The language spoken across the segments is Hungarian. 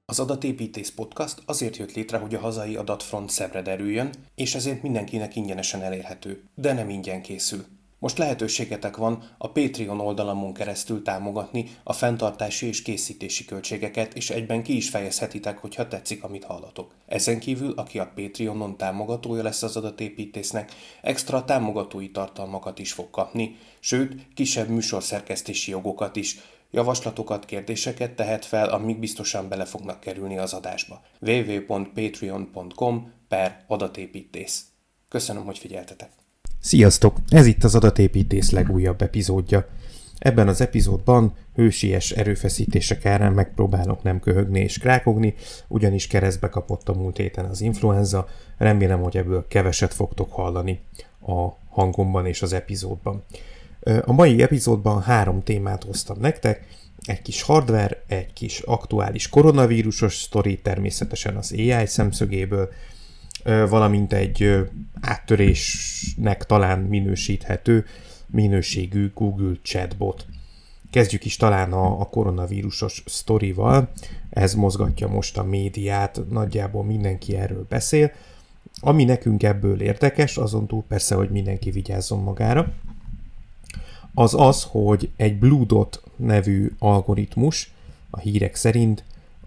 Az Adatépítész Podcast azért jött létre, hogy a hazai adatfront szebbre derüljön, és ezért mindenkinek ingyenesen elérhető, de nem ingyen készül. Most lehetőségetek van a Patreon oldalamon keresztül támogatni a fenntartási és készítési költségeket, és egyben ki is fejezhetitek, hogyha tetszik, amit hallatok. Ezen kívül, aki a Patreonon támogatója lesz az Adatépítésznek, extra támogatói tartalmakat is fog kapni, sőt, kisebb műsorszerkesztési jogokat is. Javaslatokat, kérdéseket tehet fel, amik biztosan bele fognak kerülni az adásba. www.patreon.com/adatépítész. Köszönöm, hogy figyeltetek! Sziasztok! Ez itt az Adatépítész legújabb epizódja. Ebben az epizódban hősies erőfeszítések árán megpróbálok nem köhögni és krákogni, ugyanis keresztbe kapott a múlt héten az influenza, remélem, hogy ebből keveset fogtok hallani a hangomban és az epizódban. A mai epizódban 3 témát hoztam nektek, egy kis hardware, egy kis aktuális koronavírusos sztori, természetesen az AI szemszögéből, valamint egy áttörésnek talán minősíthető minőségű Google chatbot. Kezdjük is talán a koronavírusos sztorival, ez mozgatja most a médiát, nagyjából mindenki erről beszél. Ami nekünk ebből érdekes, azon túl persze, hogy mindenki vigyázzon magára, az, hogy egy Blue Dot nevű algoritmus a hírek szerint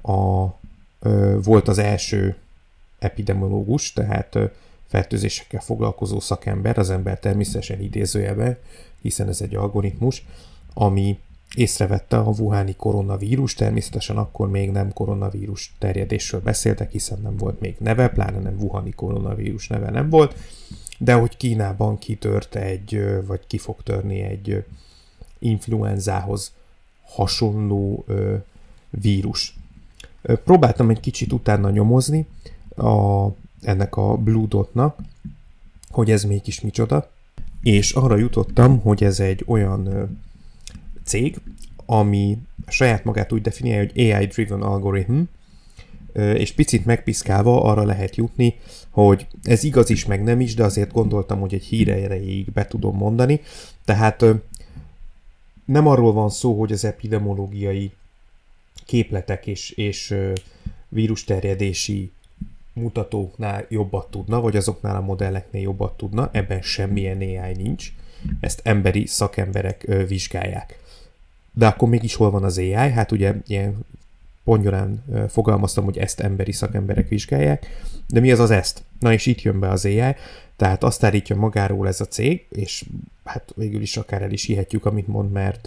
volt az első epidemiológus, tehát fertőzésekkel foglalkozó szakember, az ember természetesen idézőjelben, hiszen ez egy algoritmus, ami észrevette a wuhani koronavírus, természetesen akkor még nem koronavírus terjedésről beszéltek, hiszen nem volt még neve, pláne nem wuhani koronavírus neve nem volt, de hogy Kínában kitört vagy ki fog törni egy influenzához hasonló vírus. Próbáltam egy kicsit utána nyomozni ennek a Blue Dotnak, hogy ez mégis micsoda, és arra jutottam, hogy ez egy olyan cég, ami saját magát úgy definiálja, hogy AI-driven algorithm, és picit megpiszkálva arra lehet jutni, hogy ez igaz is, meg nem is, de azért gondoltam, hogy egy hír erejéig be tudom mondani. Tehát nem arról van szó, hogy az epidemiológiai képletek és vírusterjedési mutatóknál jobbat tudna, vagy azoknál a modelleknél jobbat tudna, ebben semmilyen AI nincs. Ezt emberi szakemberek vizsgálják. De akkor mégis hol van az AI? Hát ugye ilyen pongyolán fogalmaztam, hogy ezt emberi szakemberek vizsgálják, de mi az az ezt? Na és itt jön be az AI, tehát azt állítja magáról ez a cég, és hát végül is akár el is hihetjük, amit mond, mert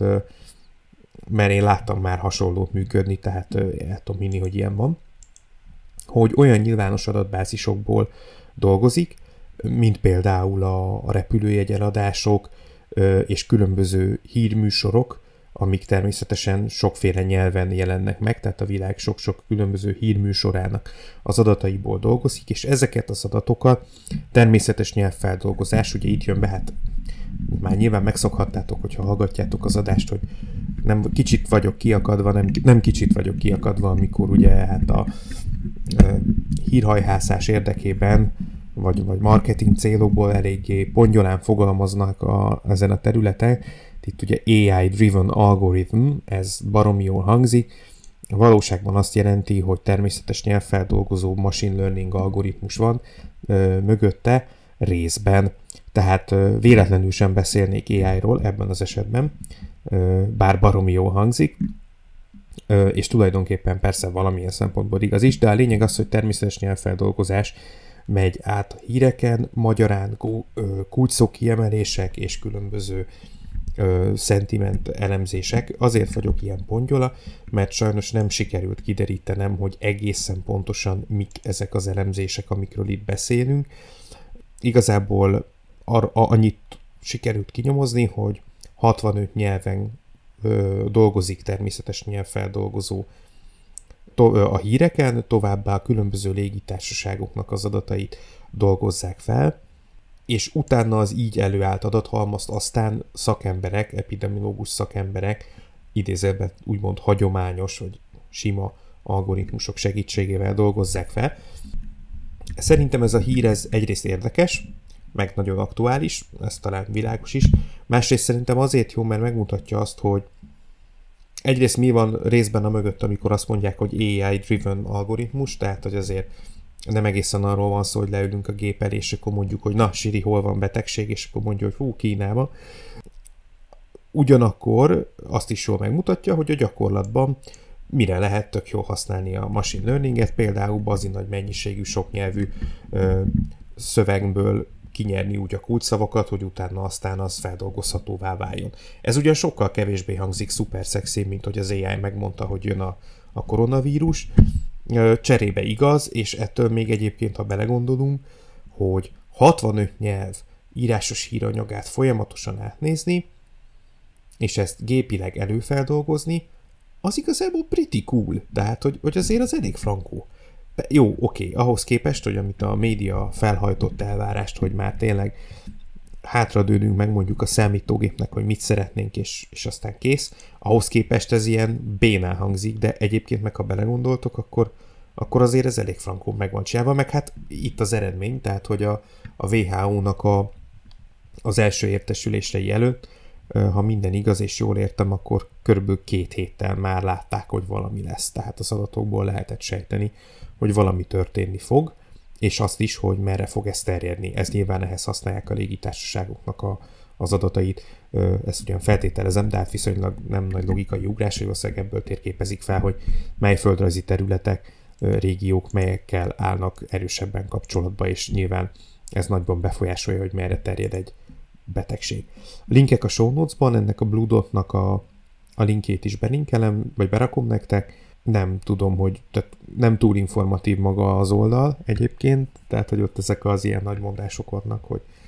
én láttam már hasonlót működni, tehát el tudom hinni, hogy ilyen van, hogy olyan nyilvános adatbázisokból dolgozik, mint például a repülőjegyeladások és különböző hírműsorok, amik természetesen sokféle nyelven jelennek meg, tehát a világ sok-sok különböző hírműsorának az adataiból dolgozik, és ezeket az adatokat természetes nyelvfeldolgozás, ugye itt jön be, hát már nyilván megszokhattátok, hogyha hallgatjátok az adást, hogy nem kicsit vagyok kiakadva, nem kicsit vagyok kiakadva, amikor ugye hát a hírhajhászás érdekében, vagy marketing célokból eléggé pongyolán fogalmaznak ezen a területen. Itt ugye AI-driven algorithm, ez baromi jól hangzik. Valóságban azt jelenti, hogy természetes nyelvfeldolgozó machine learning algoritmus van mögötte részben. Tehát véletlenül sem beszélnék AI-ról ebben az esetben, bár baromi jól hangzik, és tulajdonképpen persze valamilyen szempontból igaz is, de a lényeg az, hogy természetes nyelvfeldolgozás megy át a híreken, magyarán kulcsszó kiemelések és különböző szentiment elemzések. Azért vagyok ilyen pongyola, mert sajnos nem sikerült kiderítenem, hogy egészen pontosan mik ezek az elemzések, amikről itt beszélünk. Igazából annyit sikerült kinyomozni, hogy 65 nyelven dolgozik természetes nyelvfeldolgozó a híreken, továbbá a különböző légitársaságoknak az adatait dolgozzák fel, és utána az így előállt adathalmazt aztán szakemberek, epidemiológus szakemberek, idézőben úgymond hagyományos vagy sima algoritmusok segítségével dolgozzák fel. Szerintem ez a hír egyrészt érdekes, meg nagyon aktuális, ez talán világos is. Másrészt szerintem azért jó, mert megmutatja azt, hogy egyrészt mi van részben a mögött, amikor azt mondják, hogy AI-driven algoritmus, tehát hogy azért nem egészen arról van szó, hogy leülünk a gép elé, és akkor mondjuk, hogy na, Siri, hol van betegség, és akkor mondja, hogy hú, Kínába. Ugyanakkor azt is jól megmutatja, hogy a gyakorlatban mire lehet tök jól használni a machine learninget, például bazi nagy mennyiségű, soknyelvű szövegből kinyerni úgy a kulcsszavakat, hogy utána aztán az feldolgozhatóvá váljon. Ez ugyan sokkal kevésbé hangzik szuper szexi, mint hogy az AI megmondta, hogy jön a koronavírus. Cserébe igaz, és ettől még egyébként, ha belegondolunk, hogy 65 nyelv írásos híranyagát folyamatosan átnézni, és ezt gépileg előfeldolgozni, az igazából pretty cool, tehát hogy azért az elég frankó. Jó, oké, ahhoz képest, hogy amit a média felhajtott elvárást, hogy már tényleg hátradőlünk meg mondjuk a számítógépnek, hogy mit szeretnénk, és aztán kész, ahhoz képest ez ilyen bénán hangzik, de egyébként meg ha belegondoltok, akkor azért ez elég frankó meg van csinálva, meg hát itt az eredmény, tehát hogy a WHO-nak az első értesülései előtt, ha minden igaz és jól értem, akkor körülbelül 2 héttel már látták, hogy valami lesz. Tehát az adatokból lehetett sejteni, hogy valami történni fog, és azt is, hogy merre fog ez terjedni. Ez nyilván ehhez használják a légitársaságoknak az adatait. Ezt ugyan feltételezem, de hát viszonylag nem nagy logikai ugrás, hogy valószínűleg ebből térképezik fel, hogy mely földrajzi területek, régiók melyekkel állnak erősebben kapcsolatba, és nyilván ez nagyban befolyásolja, hogy merre terjed egy betegség. A linkek a show notes-ban, ennek a Blue Dot-nak a linkjét is belinkelem, vagy berakom nektek. Nem tudom, hogy tehát nem túl informatív maga az oldal egyébként, tehát hogy ott ezek az ilyen nagy mondások vannak,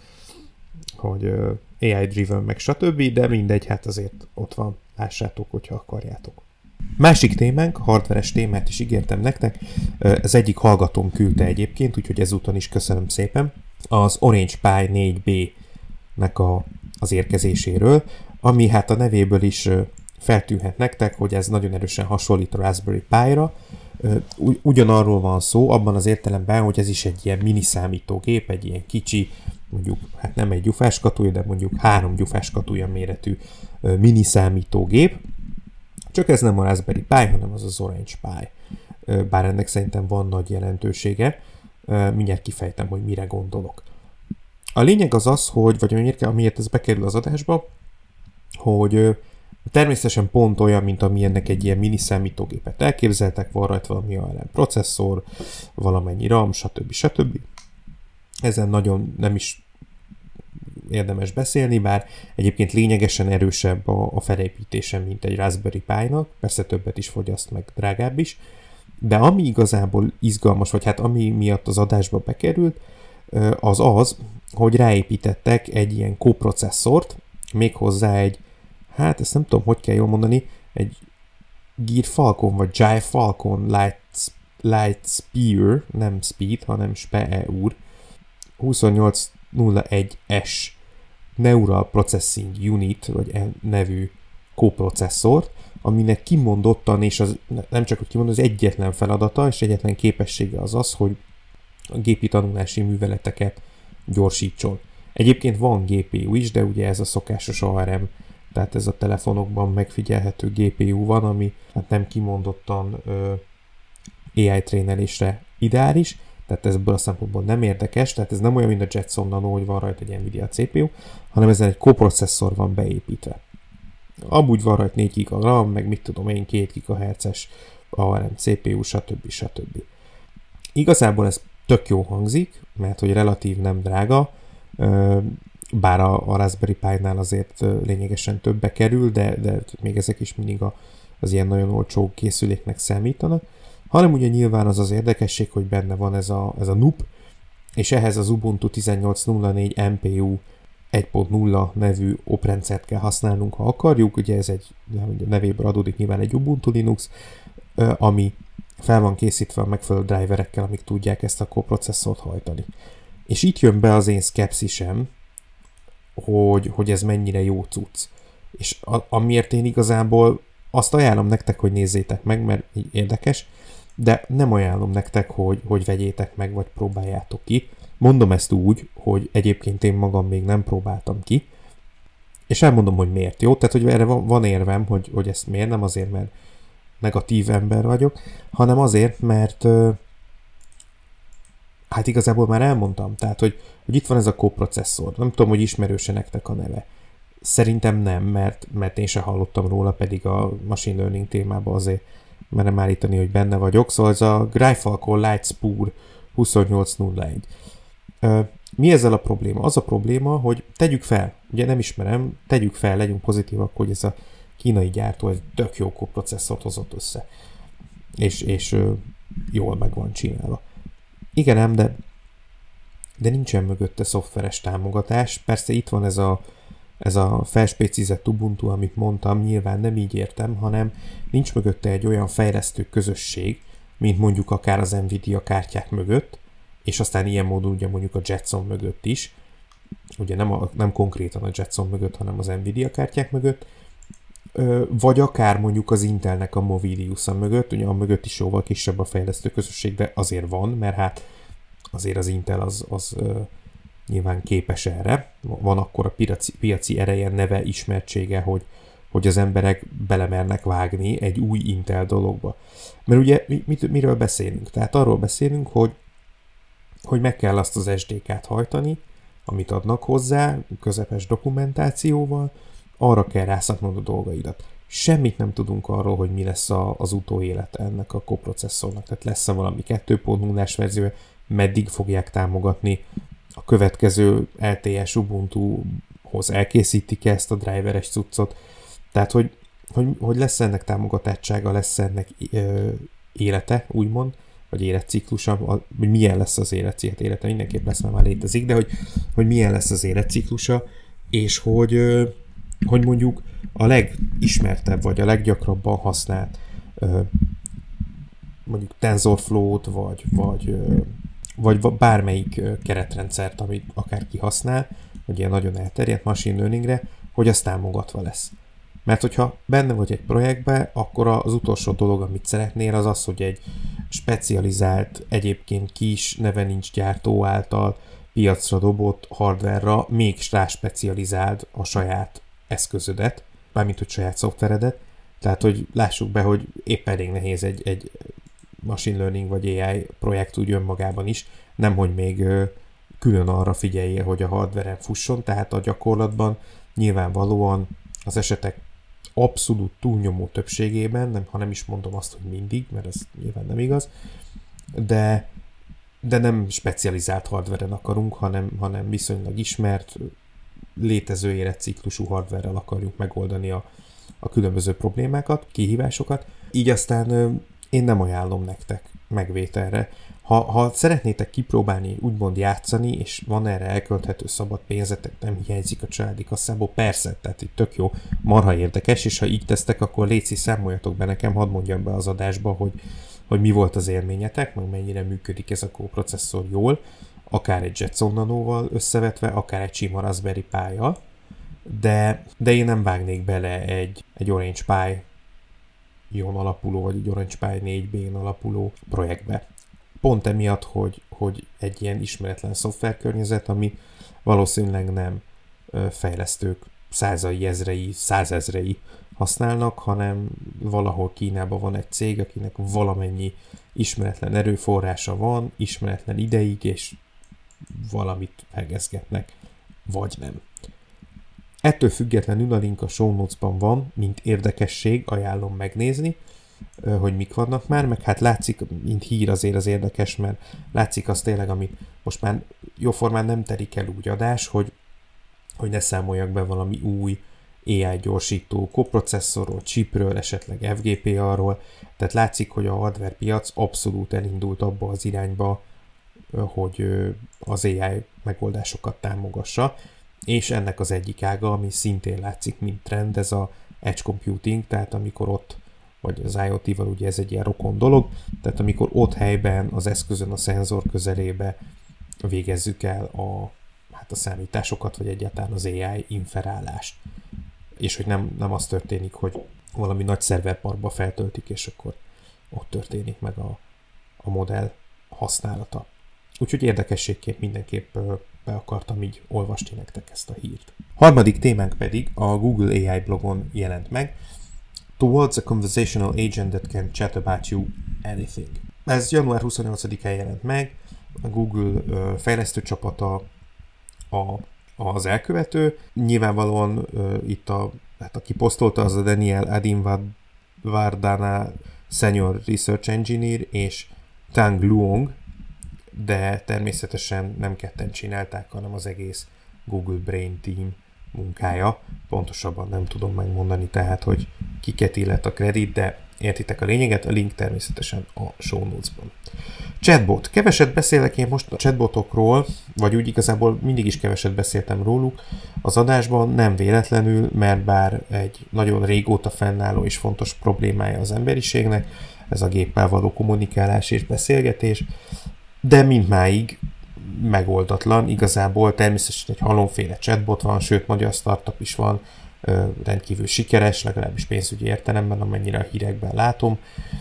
hogy AI-driven meg stb., de mindegy, hát azért ott van, lássátok, hogyha akarjátok. Másik témánk, hardveres témát is ígértem nektek, ez egyik hallgatóm küldte egyébként, úgyhogy ezúton is köszönöm szépen, az Orange Pi 4B-nek az érkezéséről, ami hát a nevéből is feltűnhet nektek, hogy ez nagyon erősen hasonlít a Raspberry Pi-ra. Ugyanarról van szó, abban az értelemben, hogy ez is egy ilyen mini számítógép, egy ilyen kicsi, mondjuk, hát nem egy gyufáskatúja, de mondjuk 3 gyufáskatúja méretű mini számítógép. Csak ez nem a Raspberry Pi, hanem az Orange Pi. Bár ennek szerintem van nagy jelentősége. Mindjárt kifejtem, hogy mire gondolok. A lényeg az, hogy, vagy amiért ez bekerül az adásba, hogy természetesen pont olyan, mint amilyennek egy ilyen mini számítógépet elképzeltek, van rajta valami ARM processzor, valamennyi RAM, stb. Ezen nagyon nem is érdemes beszélni, bár egyébként lényegesen erősebb a felépítése, mint egy Raspberry Pi-nak, persze többet is fogyaszt, meg drágább is, de ami igazából izgalmas, vagy hát ami miatt az adásba bekerült, az, hogy ráépítettek egy ilyen koprocesszort, méghozzá egy, hát ezt nem tudom, hogy kell jól mondani, egy Gear Falcon, vagy Jive Falcon Light Spear, nem Speed, hanem SPEUR, 2801S Neural Processing Unit, vagy nevű koprocesszort, aminek kimondottan, és az nem csak hogy kimondott, az egyetlen feladata és egyetlen képessége az, hogy a gépi tanulási műveleteket gyorsítson. Egyébként van GPU is, de ugye ez a szokásos ARM, tehát ez a telefonokban megfigyelhető GPU van, ami hát nem kimondottan AI trénelésre ideális, tehát ebből a szempontból nem érdekes, tehát ez nem olyan, mint a Jetson Nano, hogy van rajta egy Nvidia CPU, hanem ezen egy koprocesszor van beépítve. Amúgy van rajta 4 GB RAM, meg mit tudom én, 2 GHz-es ARM CPU, stb. Igazából ez tök jó hangzik, mert hogy relatív nem drága, bár a Raspberry Pi-nál azért lényegesen többbe kerül, de még ezek is mindig az ilyen nagyon olcsó készüléknek számítanak, hanem ugye nyilván az érdekesség, hogy benne van ez a NUP, és ehhez az Ubuntu 18.04 MPU 1.0 nevű oprendszert kell használnunk, ha akarjuk, ugye ez egy nevéből adódik nyilván egy Ubuntu Linux, ami fel van készítve a megfelelő driverekkel, amik tudják ezt a koprocesszort hajtani. És itt jön be az én szkepszisem, hogy ez mennyire jó cucc. És amiért én igazából azt ajánlom nektek, hogy nézzétek meg, mert így érdekes, de nem ajánlom nektek, hogy vegyétek meg, vagy próbáljátok ki. Mondom ezt úgy, hogy egyébként én magam még nem próbáltam ki, És elmondom, hogy miért, jó? Tehát, hogy erre van érvem, hogy ezt miért, nem azért, mert negatív ember vagyok, hanem azért, mert hát igazából már elmondtam, tehát, hogy itt van ez a coprocesszor. Nem tudom, hogy ismerőse nektek a neve. Szerintem nem, mert én sem hallottam róla, pedig a machine learning témában azért merem állítani, hogy benne vagyok. Szóval ez a Gryphal Lightspeed 2801. Mi ezzel a probléma? Az a probléma, hogy tegyük fel, ugye nem ismerem, tegyük fel, legyünk pozitívak, hogy ez a kínai gyártó egy tök jó coprocesszort hozott össze. És jól meg van csinálva. Igen ám, de nincsen mögötte szoftveres támogatás. Persze itt van ez a felspécizett Ubuntu, amit mondtam, nyilván nem így értem, hanem nincs mögötte egy olyan fejlesztő közösség, mint mondjuk akár az Nvidia kártyák mögött, és aztán ilyen módon ugye mondjuk a Jetson mögött is, ugye nem konkrétan a Jetson mögött, hanem az Nvidia kártyák mögött, vagy akár mondjuk az Intelnek a Movidius-a mögött, ugye a mögött is jóval kisebb a fejlesztő közösség, de azért van, mert hát azért az Intel az nyilván képes erre. Van akkor a piaci ereje, neve, ismertsége, hogy az emberek belemernek vágni egy új Intel dologba. Mert ugye miről beszélünk? Tehát arról beszélünk, hogy meg kell azt az SDK-t hajtani, amit adnak hozzá, közepes dokumentációval, arra kell rászaknod a dolgaidat. Semmit nem tudunk arról, hogy mi lesz az utóélet ennek a coprocesszornak. Tehát lesz-e valami 2.0-ás verziója, meddig fogják támogatni, a következő LTS Ubuntu-hoz elkészítik ezt a driveres cuccot. Tehát, hogy lesz ennek támogatottsága, lesz ennek élete, úgymond, vagy életciklusa, hogy milyen lesz az élete mindenképp lesz, mert már létezik, de hogy milyen lesz az életciklusa, és hogy mondjuk a legismertebb, vagy a leggyakrabban használt mondjuk TensorFlow-t, vagy bármelyik keretrendszert, amit akárki használ, vagy ilyen nagyon elterjedt machine learningre, hogy az támogatva lesz. Mert hogyha benne vagy egy projektbe, akkor az utolsó dolog, amit szeretnél, az az, hogy egy specializált, egyébként kis, neve nincs gyártó által piacra dobott hardware-ra még ráspecializáld a saját eszközödet, mármint hogy saját szoftveredet. Tehát, hogy lássuk be, hogy épp elég nehéz egy machine learning vagy AI projekt úgy önmagában is, nemhogy még külön arra figyeljél, hogy a hardware-en fusson, tehát a gyakorlatban nyilvánvalóan az esetek abszolút túlnyomó többségében, ha nem is mondom azt, hogy mindig, mert ez nyilván nem igaz, de nem specializált hardware-en akarunk, hanem viszonylag ismert, létező életciklusú hardware-rel akarjuk megoldani a különböző problémákat, kihívásokat. Így aztán én nem ajánlom nektek megvételre. Ha szeretnétek kipróbálni, úgymond játszani, és van erre elkölthető szabad pénzetek, nem hiányzik a családi kasszából, persze, tehát itt tök jó, marha érdekes, és ha így tesztek, akkor léci számoljatok be nekem, hadd mondjam be az adásba, hogy mi volt az élményetek, meg mennyire működik ez a coprocesszor jól, akár egy Jetson Nanoval összevetve, akár egy sima Raspberry Pi-jal, de én nem vágnék bele egy Orange Pi Ion alapuló, vagy egy Orange Pi 4B-n alapuló projektbe. Pont emiatt, hogy egy ilyen ismeretlen szoftverkörnyezet, ami valószínűleg nem fejlesztők százai, ezrei, százezrei használnak, hanem valahol Kínában van egy cég, akinek valamennyi ismeretlen erőforrása van, ismeretlen ideig, és valamit hegezgetnek, vagy nem. Ettől függetlenül a link a show notes-ban van, mint érdekesség, ajánlom megnézni, hogy mik vannak már, meg hát látszik, mint hír azért az érdekes, mert látszik az tényleg, amit most már jóformán nem terik el úgy adás, hogy ne számoljak be valami új AI gyorsító coprocesszorról, chipről, esetleg FGPA-ról, tehát látszik, hogy a hardware piac abszolút elindult abba az irányba, hogy az AI megoldásokat támogassa, és ennek az egyik ága, ami szintén látszik, mint trend, ez a edge computing, tehát amikor ott, vagy az IoT-val ugye ez egy ilyen rokon dolog, tehát amikor ott helyben az eszközön, a szenzor közelébe végezzük el a számításokat, vagy egyáltalán az AI inferálást. És hogy nem az történik, hogy valami nagy szerverparkba feltöltik, és akkor ott történik meg a modell használata. Úgyhogy érdekességként mindenképp be akartam így olvasni nektek ezt a hírt. Harmadik témánk pedig a Google AI blogon jelent meg. Towards a conversational agent that can chat about you anything. Ez január 28-án jelent meg. A Google fejlesztőcsapata az elkövető. Nyilvánvalóan itt aki posztolta, az a Daniel Adinwardana Senior Research Engineer és Tang Luong, de természetesen nem ketten csinálták, hanem az egész Google Brain Team munkája. Pontosabban nem tudom megmondani, tehát, hogy kiket illet a kredit, de értitek a lényeget, a link természetesen a show notes-ban. Chatbot. Keveset beszélek én most a chatbotokról, vagy úgy igazából mindig is keveset beszéltem róluk az adásban, nem véletlenül, mert bár egy nagyon régóta fennálló és fontos problémája az emberiségnek, ez a géppel való kommunikálás és beszélgetés, de mindmáig megoldatlan. Igazából természetesen egy halomféle chatbot van, sőt, magyar startup is van, rendkívül sikeres, legalábbis pénzügyi értelemben, amennyire a hírekben látom,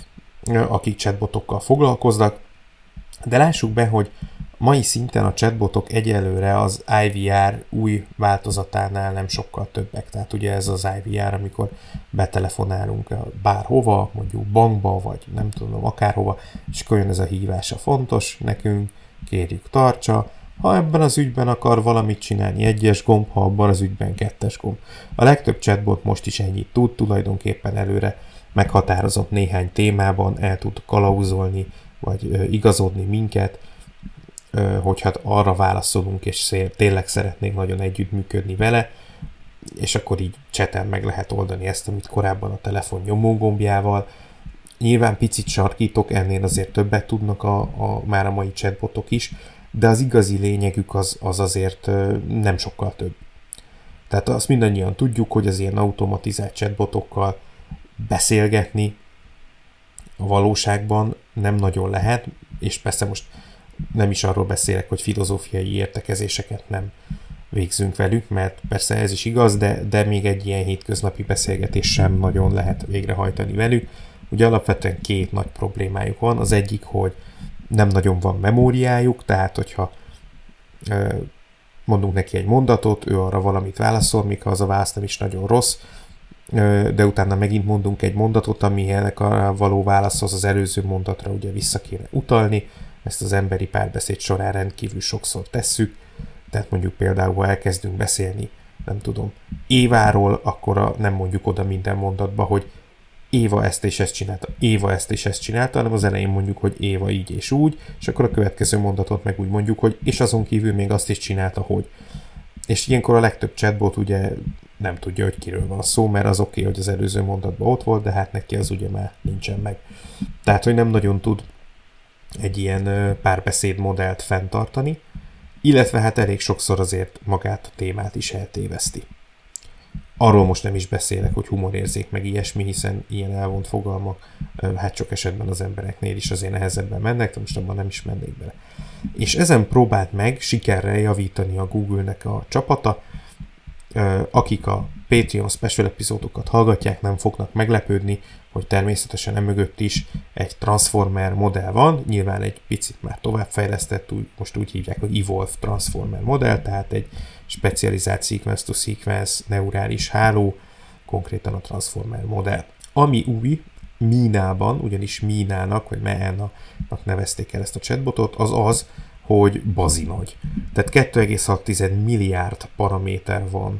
akik chatbotokkal foglalkoznak. De lássuk be, hogy mai szinten a chatbotok egyelőre az IVR új változatánál nem sokkal többek. Tehát ugye ez az IVR, amikor betelefonálunk bárhova, mondjuk bankba, vagy nem tudom, akárhova, és akkor jön ez a hívása fontos nekünk, kérjük tartsa. Ha ebben az ügyben akar valamit csinálni, 1-es gomb, ha abban az ügyben 2-es gomb. A legtöbb chatbot most is ennyit tud, tulajdonképpen előre meghatározott néhány témában, el tud kalauzolni, vagy igazodni minket, hogyha arra válaszolunk, és tényleg szeretnénk nagyon együttműködni vele, és akkor így chaten meg lehet oldani ezt, amit korábban a telefon nyomógombjával. Nyilván picit sarkítok, ennél azért többet tudnak már a mai chatbotok is, de az igazi lényegük az azért nem sokkal több. Tehát azt mindannyian tudjuk, hogy az ilyen automatizált chatbotokkal beszélgetni a valóságban nem nagyon lehet, és persze most nem is arról beszélek, hogy filozófiai értekezéseket nem végzünk velük, mert persze ez is igaz, de még egy ilyen hétköznapi beszélgetés sem nagyon lehet végrehajtani velük. Ugye alapvetően két nagy problémájuk van. Az egyik, hogy nem nagyon van memóriájuk, tehát hogyha mondunk neki egy mondatot, ő arra valamit válaszol, míg ha az a válasz nem is nagyon rossz, de utána megint mondunk egy mondatot, ami ennek a való válaszhoz az előző mondatra ugye vissza kéne utalni. Ezt az emberi párbeszéd során rendkívül sokszor tesszük. Tehát mondjuk például, ha elkezdünk beszélni, nem tudom, Éváról, akkor nem mondjuk oda minden mondatba, hogy Éva ezt és ezt csinálta, Éva ezt és ezt csinálta, hanem az elején mondjuk, hogy Éva így és úgy, és akkor a következő mondatot meg úgy mondjuk, hogy és azon kívül még azt is csinálta, hogy. És ilyenkor a legtöbb chatbot ugye nem tudja, hogy kiről van szó, mert az oké, hogy az előző mondatban ott volt, de hát neki az ugye már nincsen meg. Tehát, hogy nem nagyon tud egy ilyen párbeszéd modellt fenntartani, illetve hát elég sokszor azért magát a témát is eltéveszti. Arról most nem is beszélek, hogy humorérzék meg ilyesmi, hiszen ilyen elvont fogalmak hát sok esetben az embereknél is azért nehezebben mennek, de most abban nem is mennék bele. És ezen próbált meg sikerrel javítani a Google-nek a csapata. Akik a Patreon special epizódokat hallgatják, nem fognak meglepődni, hogy természetesen emögött is egy Transformer modell van, nyilván egy picit már továbbfejlesztett, most úgy hívják, hogy Evolve Transformer modell, tehát egy specializált sequence-to-sequence neurális háló, konkrétan a Transformer modell. Ami új Mínában, ugyanis Mínának, vagy Meának nevezték el ezt a chatbotot, az, hogy bazinagy. Tehát 2,6 milliárd paraméter van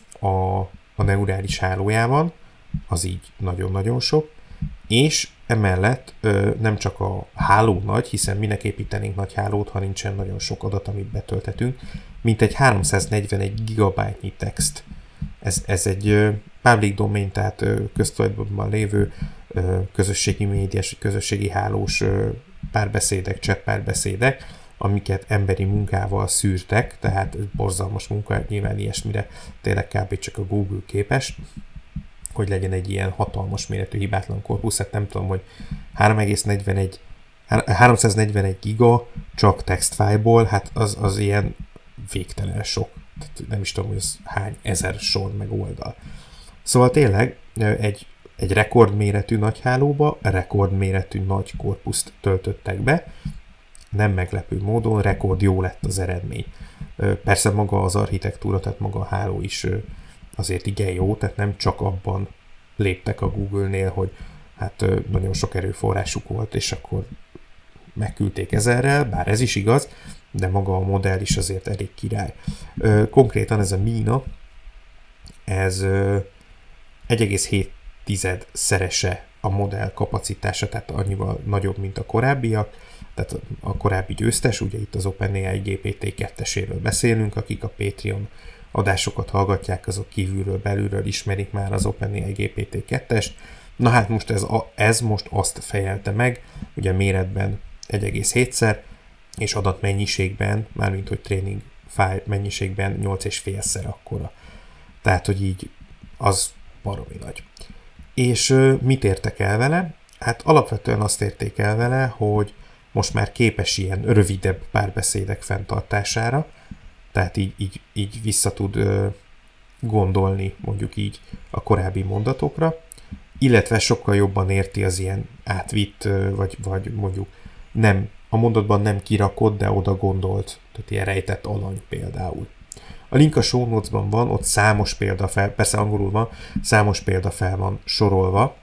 a neurális hálójában, az így nagyon-nagyon sok, és emellett nem csak a háló nagy, hiszen minek építenénk nagy hálót, ha nincsen nagyon sok adat, amit betölthetünk, mint egy 341 gigabájtnyi text. Ez egy public domain, tehát köztulajdonban lévő közösségi médiás, közösségi hálós párbeszédek, chat párbeszédek, amiket emberi munkával szűrtek, tehát borzalmas munka, nyilván ilyesmire tényleg kb. Csak a Google képes, hogy legyen egy ilyen hatalmas méretű hibátlan korpusz, hát nem tudom, hogy 341 giga csak textfájlból, hát az ilyen végtelen sok. Tehát nem is tudom, hogy ez hány ezer sor meg oldal. Szóval tényleg egy rekordméretű nagy hálóba rekordméretű nagy korpuszt töltöttek be, nem meglepő módon rekord jó lett az eredmény. Persze maga az architektúra, tehát maga a háló is azért igen jó, tehát nem csak abban léptek a Google-nél, hogy hát nagyon sok erőforrásuk volt, és akkor megküldték ezerrel, bár ez is igaz, de maga a modell is azért elég király. Konkrétan ez a Mina, ez 1,7 szerese a modell kapacitása, tehát annyival nagyobb, mint a korábbiak, tehát a korábbi győztes, ugye itt az OpenAI GPT-2-eséről beszélünk, akik a Patreon adásokat hallgatják, azok kívülről, belülről ismerik már az OpenAI GPT-2-est. Na hát most ez most azt fejelte meg, ugye méretben 1,7-szer, és adatmennyiségben, mármint hogy training file mennyiségben 8,5-szer akkora. Tehát, hogy így az baromi nagy. És mit értek el vele? Hát alapvetően azt érték el vele, hogy most már képes ilyen rövidebb párbeszédek fenntartására, tehát így vissza tud gondolni mondjuk így a korábbi mondatokra, illetve sokkal jobban érti az ilyen átvitt, vagy mondjuk nem, a mondatban nem kirakott, de oda gondolt, tehát ilyen rejtett alany például. A link a show notes-ban van, ott számos példa fel, persze angolul van, számos példa fel van sorolva,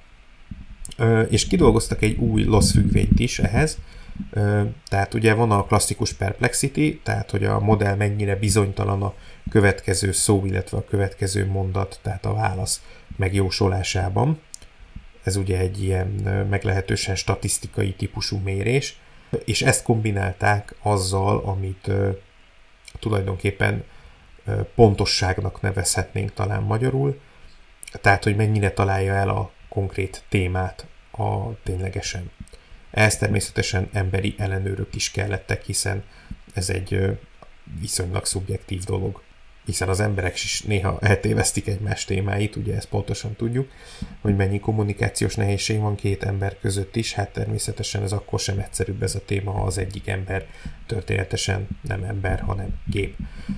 és kidolgoztak egy új loss függvényt is ehhez, tehát ugye van a klasszikus perplexity, tehát hogy a modell mennyire bizonytalan a következő szó, illetve a következő mondat, tehát a válasz megjósolásában. Ez ugye egy ilyen meglehetősen statisztikai típusú mérés, és ezt kombinálták azzal, amit tulajdonképpen pontosságnak nevezhetnénk talán magyarul, tehát hogy mennyire találja el a konkrét témát ténylegesen. Ehhez természetesen emberi ellenőrök is kellettek, hiszen ez egy viszonylag szubjektív dolog, hiszen az emberek is néha eltévesztik egymás témáit, ugye ezt pontosan tudjuk, hogy mennyi kommunikációs nehézség van két ember között is, hát természetesen ez akkor sem egyszerűbb ez a téma, ha az egyik ember történetesen nem ember, hanem gép.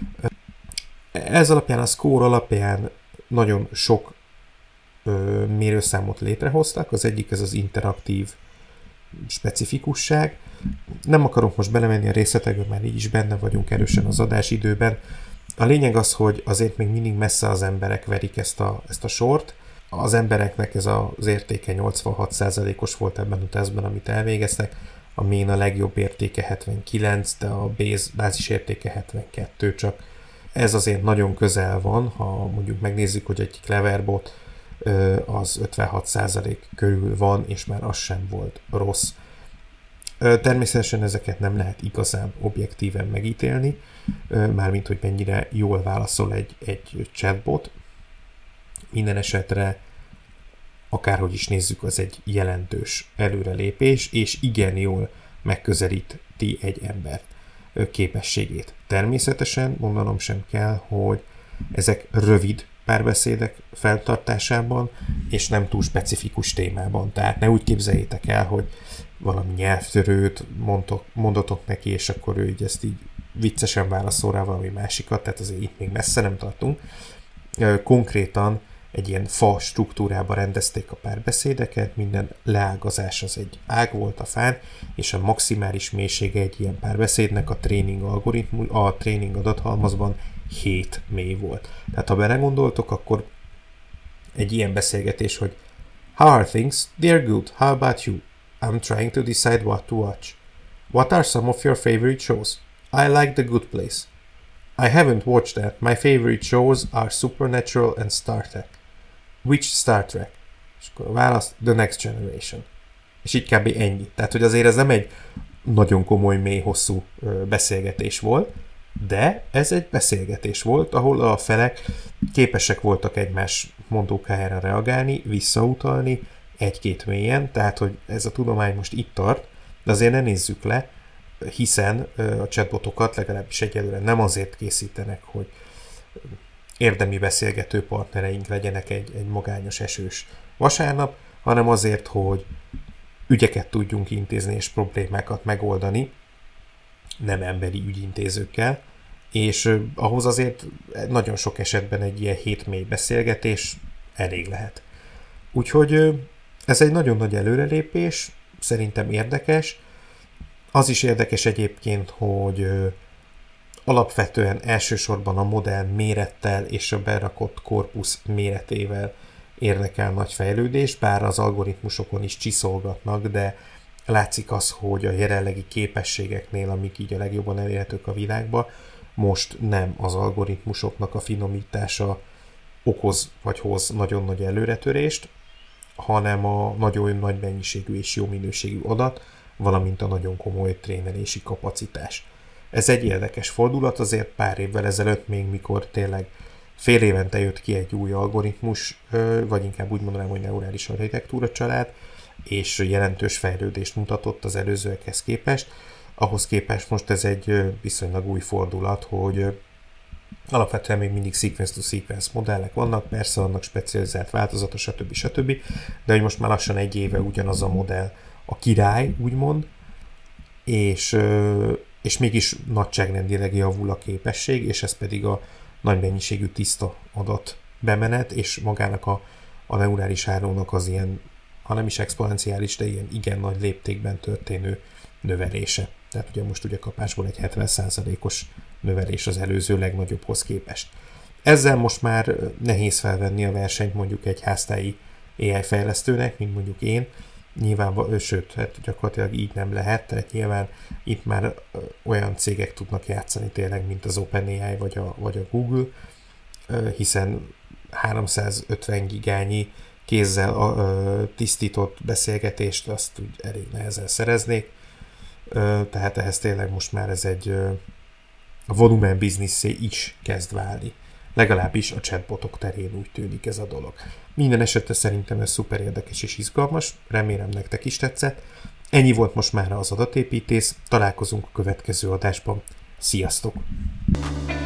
Ez alapján, a score alapján nagyon sok mérőszámot létrehoztak, az egyik ez az interaktív specifikusság. Nem akarok most belemenni a részletekbe, mert így is benne vagyunk erősen az adásidőben. A lényeg az, hogy azért még mindig messze az emberek verik ezt a sort. Az embereknek ez az értéke 86%-os volt ebben a tesztben, amit elvégeztek. A mean a legjobb értéke 79, de a bázis értéke 72 csak. Ez azért nagyon közel van, ha mondjuk megnézzük, hogy egy Cleverbot az 56% körül van, és már az sem volt rossz. Természetesen ezeket nem lehet igazán objektíven megítélni, mármint, hogy mennyire jól válaszol egy chatbot. Minden esetre, akárhogy is nézzük, az egy jelentős előrelépés, és igen jól megközelíti egy ember képességét. Természetesen mondanom sem kell, hogy ezek rövid párbeszédek feltartásában, és nem túl specifikus témában. Tehát ne úgy képzeljétek el, hogy valami nyelvtörőt mondatok neki, és akkor ő így ezt így viccesen válaszol rá valami másikat, tehát azért itt még messze nem tartunk. Konkrétan egy ilyen fa struktúrába rendezték a párbeszédeket, minden leágazás az egy ág volt a fán, és a maximális mélysége egy ilyen párbeszédnek a tréning adathalmazban 7 mély volt. Tehát ha belegondoltok, akkor egy ilyen beszélgetés, hogy How are things? They're good. How about you? I'm trying to decide what to watch. What are some of your favorite shows? I like The Good Place. I haven't watched that. My favorite shows are Supernatural and Star Trek. Which Star Trek? És akkor a válasz, The Next Generation. És így kb. Ennyi. Tehát, hogy azért ez nem egy nagyon komoly, mély, hosszú beszélgetés volt, de ez egy beszélgetés volt, ahol a felek képesek voltak egymás mondókájára reagálni, visszautalni, egy-két mélyen, tehát, hogy ez a tudomány most itt tart, de azért ne nézzük le, hiszen a chatbotokat legalábbis egyelőre nem azért készítenek, hogy érdemi beszélgető partnereink legyenek egy magányos esős vasárnap, hanem azért, hogy ügyeket tudjunk intézni és problémákat megoldani, nem emberi ügyintézőkkel, és ahhoz azért nagyon sok esetben egy ilyen 7 mély beszélgetés elég lehet. Úgyhogy ez egy nagyon nagy előrelépés, szerintem érdekes. Az is érdekes egyébként, hogy alapvetően elsősorban a modell mérettel és a berakott korpusz méretével érnek el nagy fejlődés, bár az algoritmusokon is csiszolgatnak, de látszik az, hogy a jelenlegi képességeknél, amik így a legjobban elérhetők a világban, most nem az algoritmusoknak a finomítása okoz vagy hoz nagyon nagy előretörést, hanem a nagyon nagy mennyiségű és jó minőségű adat, valamint a nagyon komoly trénelési kapacitás. Ez egy érdekes fordulat, azért pár évvel ezelőtt még, mikor tényleg fél évente jött ki egy új algoritmus, vagy inkább úgy mondanám, hogy neurális architektúra család, és jelentős fejlődést mutatott az előzőekhez képest. Ahhoz képest most ez egy viszonylag új fordulat, hogy alapvetően még mindig sequence-to-sequence modellek vannak, persze vannak specializált változata, stb. De hogy most már lassan egy éve ugyanaz a modell a király, úgymond, és mégis nagyságrendileg javul a képesség, és ez pedig a nagy mennyiségű tiszta adat bemenet, és magának a neurális hálónak az ilyen, ha nem is exponenciális, de ilyen igen nagy léptékben történő növelése. Tehát ugye most ugye kapásból egy 70%-os növelés az előző legnagyobbhoz képest. Ezzel most már nehéz felvenni a versenyt mondjuk egy háztáji AI fejlesztőnek, mint mondjuk én. Nyilván, sőt, hát gyakorlatilag így nem lehet, tehát nyilván itt már olyan cégek tudnak játszani tényleg, mint az OpenAI vagy a Google, hiszen 350 gigányi kézzel tisztított beszélgetést azt úgy elég nehezen szereznék, tehát ehhez tényleg most már ez egy a volumen bizniszé is kezd válni. Legalábbis a chatbotok terén úgy tűnik ez a dolog. Minden esetre szerintem ez szuper érdekes és izgalmas, remélem nektek is tetszett. Ennyi volt most már az adatépítész, találkozunk a következő adásban. Sziasztok!